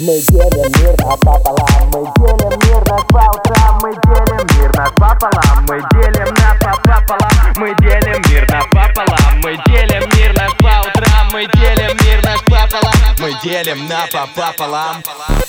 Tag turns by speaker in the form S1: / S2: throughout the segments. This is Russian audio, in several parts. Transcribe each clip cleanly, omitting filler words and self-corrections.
S1: Мы делим мир напополам, мы делим мир наш по утрам, мы делим мир наш пополам, мы делим напополам, мы делим мир напополам, мы делим мир наш по утрам, мы делим мир наш пополам, мы делим напополам.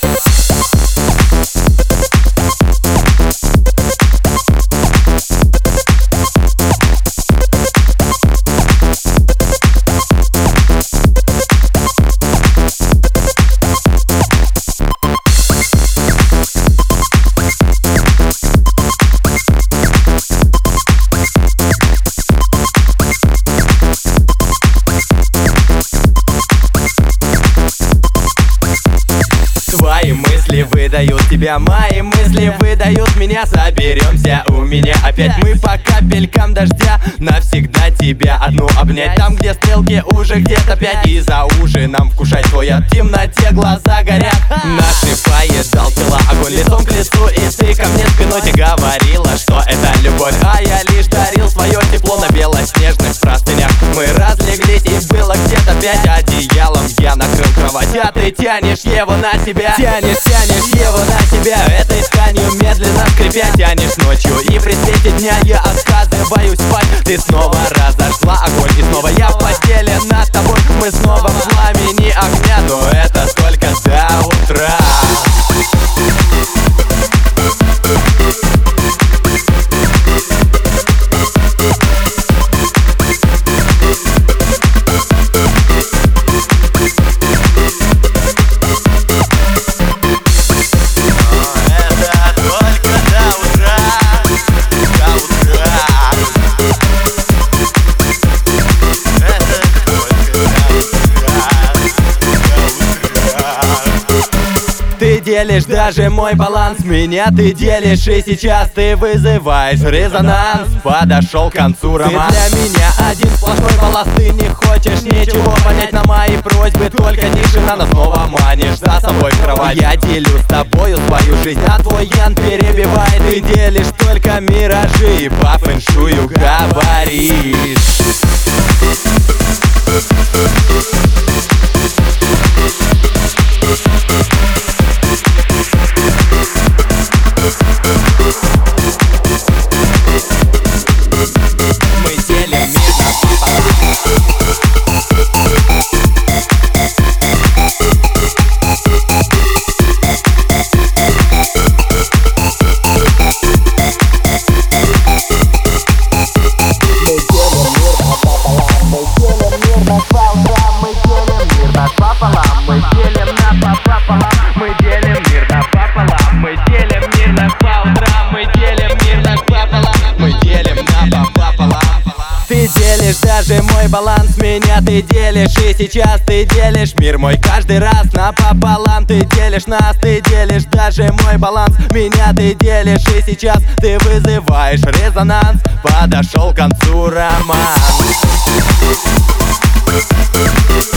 S1: Твои мысли выдают тебя, мои мысли выдают меня. Соберемся у меня опять мы по капелькам дождя. Навсегда тебя одну обнять. Там, где стрелки уже где-то 5. И за ужином вкушать твоя в темноте глаза горят. Наши поедал тела, огонь лицом к лицу. И ты ко мне спиной ты говорила, что это любовь. А я лишь дарил свое тепло на белоснежных простынях. Мы разлеглись и было где-то 5. Одеялом я накрыл кровать, а ты тянешь его на себя. Тянешь его на себя, этой тканью медленно скрипя. Тянешь ночью и при свете дня я отказываюсь спать. Ты снова разожгла огонь и снова я в постели над тобой. Мы снова в пламени огня, но это только до утра. Ты делишь даже мой баланс, меня ты делишь, и сейчас ты вызываешь резонанс. Подошел к концу роман. Ты для меня один сплошной балласт, ты не хочешь ничего понять на мои просьбы, только тишина, но снова манишь за собой в кровать. Я делю с тобою свою жизнь, а твой ян перебивает. Ты делишь только миражи и по фэншую говоришь. Ты делишь даже мой баланс, меня ты делишь, и сейчас ты делишь мир мой каждый раз напополам. Ты делишь нас, ты делишь даже мой баланс, меня ты делишь, и сейчас ты вызываешь резонанс. Подошел к концу роман.